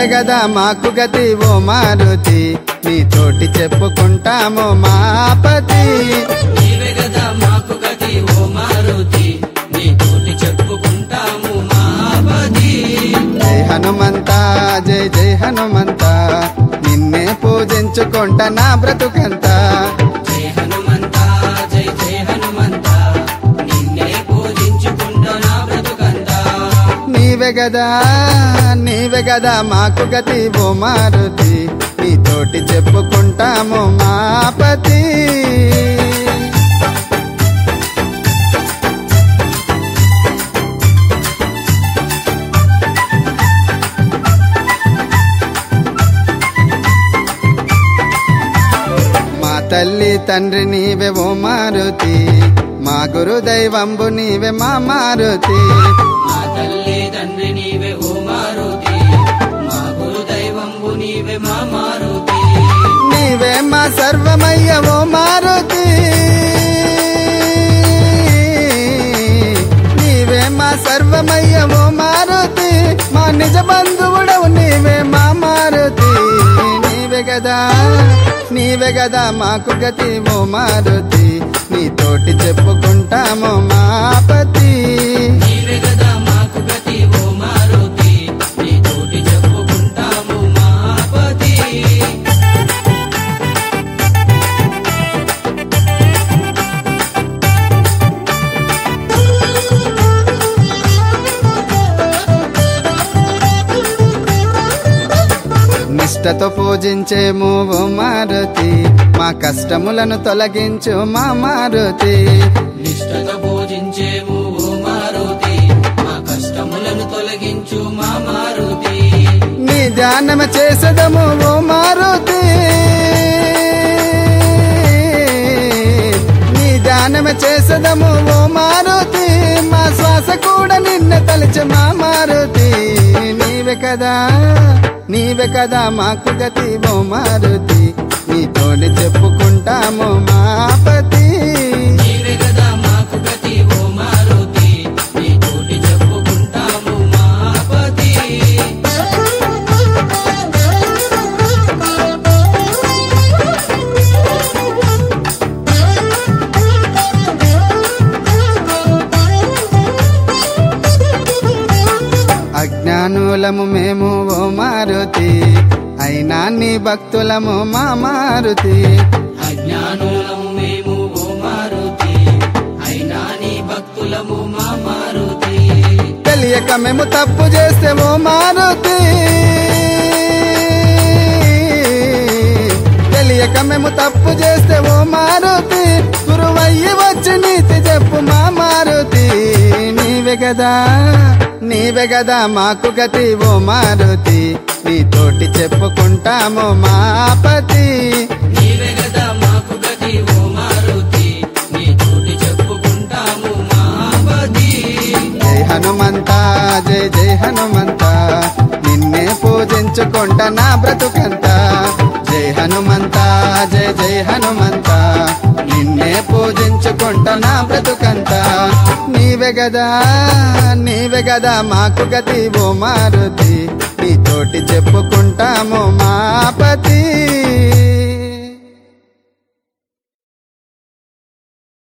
నీవే గదా మాకు గతి ఓ మారుతి, నీ తోటి చెప్పుకుంటాము మాపతి. నీవే గదా మాకు గతి ఓ మారుతి, నీ తోటి చెప్పుకుంటాము మాపతి. జై హనుమంత జై జై హనుమంత, నిన్నే పూజించుకుంటా నా బ్రతుకంతా. జై హనుమంత జై జై హనుమంత, నిన్నే పూజించుకుంటా నా బ్రతుకంతా. నీవే గదా మాకు గతి ఓ మారుతి, నీ తోటి చెప్పుకుంటాము మాపతి. మా తల్లి తండ్రి నీవే ఓ మారుతి, మా గురు దైవంబు నీవే మా మారుతి. మా తల్లి తండ్రి నీవే ఓ మారుతి, మా గురు దైవంబు నీవే మా మారుతి. నీవే మా సర్వమయ్య ఓ మారుతి, నీవే మా సర్వమయ్య ఓ మారుతి. మా నిజ బంధువుడవు నీవే మా మారుతి. నీవే గదా మాకు గతి ఓ మారుతి, నీ తోటి చెప్పుకుంటాము మాపతి. నీవే గదా మాకు గతి ఓ మారుతి, నీ తోటి చెప్పుకుంటాము మాపతి. నిష్టతో పూజించేము ఓ మారుతి, మా కష్టములను తొలగించు మా మారుతి. నిష్టతో పూజించేము ఓ మారుతి, మా కష్టములను తొలగించు మా మారుతి. నీ ధ్యానము చేసదము ఓ మారుతి, నీ ధ్యానము చేసదము ఓ మారుతి. మా శ్వాస కూడా నిన్న తలచు మా మారుతి. నీవే కదా మాకు గతి ఓ మారుతి, నీ తోడి చెప్పుకుంటాము మాపతి. నీవే గదా మాకు గతి ఓ మారుతి, నీ తోటి చెప్పుకుంటాము మాపతి. అజ్ఞానులము మేము ఓ మారుతి, అయినా నీ భక్తులము మా మారుతి. అజ్ఞానులము మేము ఓ మారుతి, అయినా నీ భక్తులము మా మారుతి. తెలియక మేము తప్పు చేస్తే ఓ మారుతి, తెలియక మేము తప్పు చేస్తే ఓ మారుతి. గురువయ్యి వచ్చి నీతి చెప్పు మా మారుతి. నీవే గదా మాకు గతి ఓ మారుతి, నీ తోటి చెప్పుకుంటాము మాపతి. నీవే గదా మాకు గతి ఓ మారుతి, నీ తోటి చెప్పుకుంటాము మాపతి. జై హనుమంత జై జై హనుమంత, నిన్నే పూజించుకుంటా నా బ్రతుకంతా. జై హనుమంత జై జై హనుమంత, నిన్నే పూజించుకుంటా నా బ్రతుకంతా. నీవే గదా మాకు గతి ఓ మారుతి, నీ తోటి చెప్పుకుంటాము